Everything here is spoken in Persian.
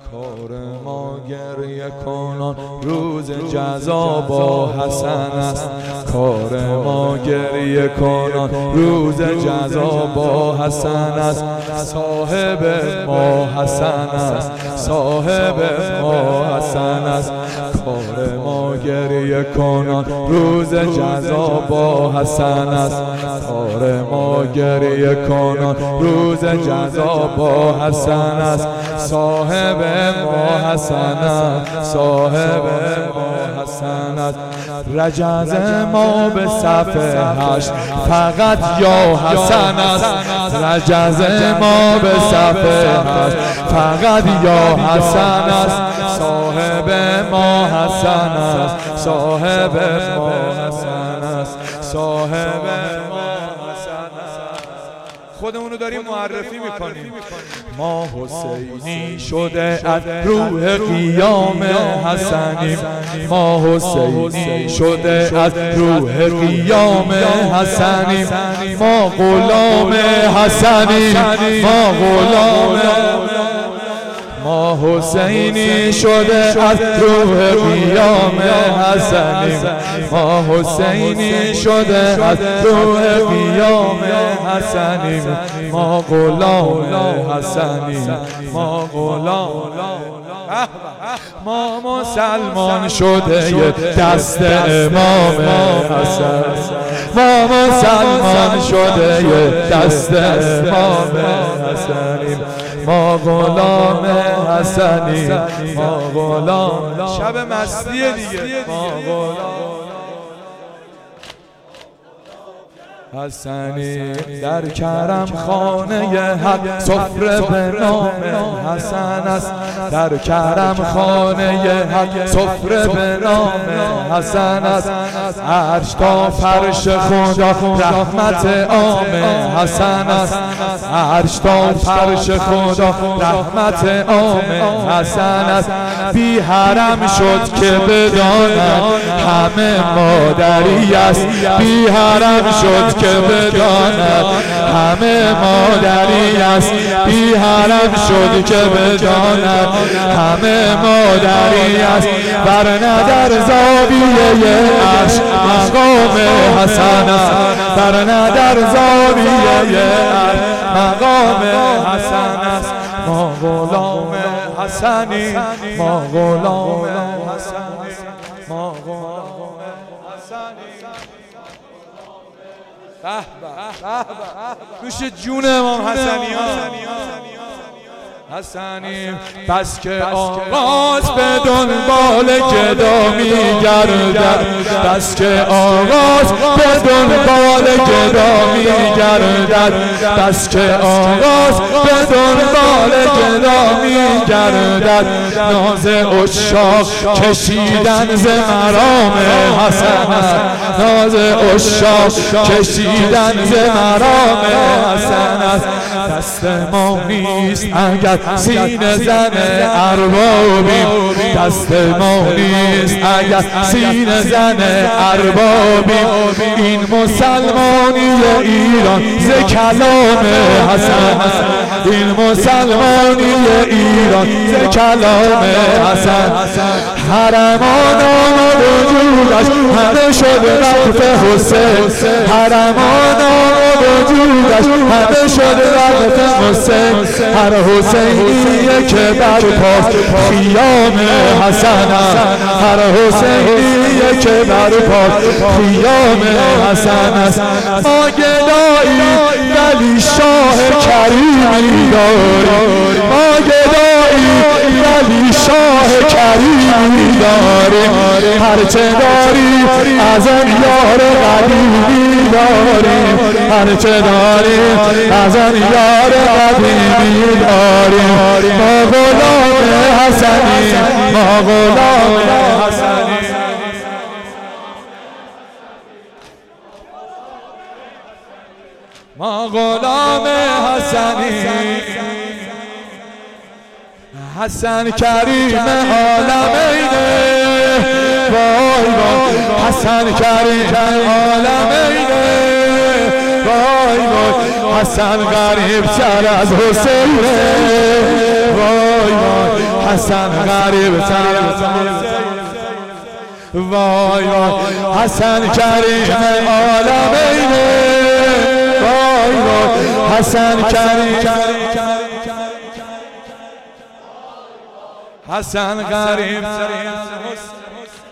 کار ما گریه کنان روز جزا با حسن است. کار ما گریه کنان روز جزا با حسن است. صاحب ما حسن است، صاحب ما حسن است. کار ما گریه کنان روز جزا با حسن است. کار ما گریه کنان روز جزا با حسن است. صاحب ما حسن است، صاحب ما حسن است. رجز ما به صف هشت فقط یا حسن است. رجز ما به صف هشت فقط یا حسن است. صاحب ما حسن است، صاحب ما حسن است، صاحب ما حسن است. خودمونو داریم معرفی میکنیم. ما حسینی شده از روح قیام حسنیم. ما حسینی شده از روح قیام حسنیم. ما غلام حسنیم، ما غلام. ما حسینی شده از روح قیام حسنیم. ما حسینی شده از روح قیام حسنیم. ما غلام حسنیم، ما غلام. ما مسلمان شده دست امام حسن. ما مسلمان شده دست امام حسنیم. ما غلام حسنیم، ما غلام. شب مستیه دیگه. ما غلام حسنی در کرم خانه حق سفره به نام حسن است. در کرم خانه حق سفره به نام حسن است. عرش تا فرش خدا رحمت عام حسن است. عرش تا فرش خدا رحمت عام حسن است. بی حرم شد که بداند همه مادری است. بی حرم شد که بداند همه مادری است. بی حرم شد که بداند همه مادری است. ورنه در زاویه عرش مقام حسن است. ورنه در زاویه عرش مقام حسن است. ما غلام حسنی، ما غلام حسنی، ما غلام حسنی. نوش جون امام حسنی حسنیم. بس که آغاز به دنبال گدا میگردد. بس که آغاز به دنبال گدا میگردد. بس که آغاز به دنبال گدا میگردد. ناز عشاق کشیدن ز مرام حسن است. ناز عشاق کشیدن ز مرام حسن است. دست ما نیست اگر سینه زن اربابیم. دست ما نیست اگر سینه زن اربابیم. این مسلمانی ایران ز کلام حسن است. این مسلمانی ایران ز کلام حسن. حرمان آمد وجودش همه شد وقف حسین. حرمان آمد وجودش همه شد وقف حسین. هر حسینی که برپاست خیام حسن است. هر حسینی که برپاست خیام حسن است. ما گدایی ولی شاه کریمی داریم. ما گدایی ولی شاه کریمی داریم. هرچه داریم از آن یار قدیمی داریم. هرچه داریم از آن یار قدیمی داریم. ما غلام حسنی، ما غلام حسنی. ما غلام حسنی. حسن کریم عالمینه. وای وای حسن کریم عالمینه. وای وای حسن غریب تر از حسینه. وای وای وای حسن غریب وای وای حسن کریم عالمینه وای وای حسن کریم حسن غریب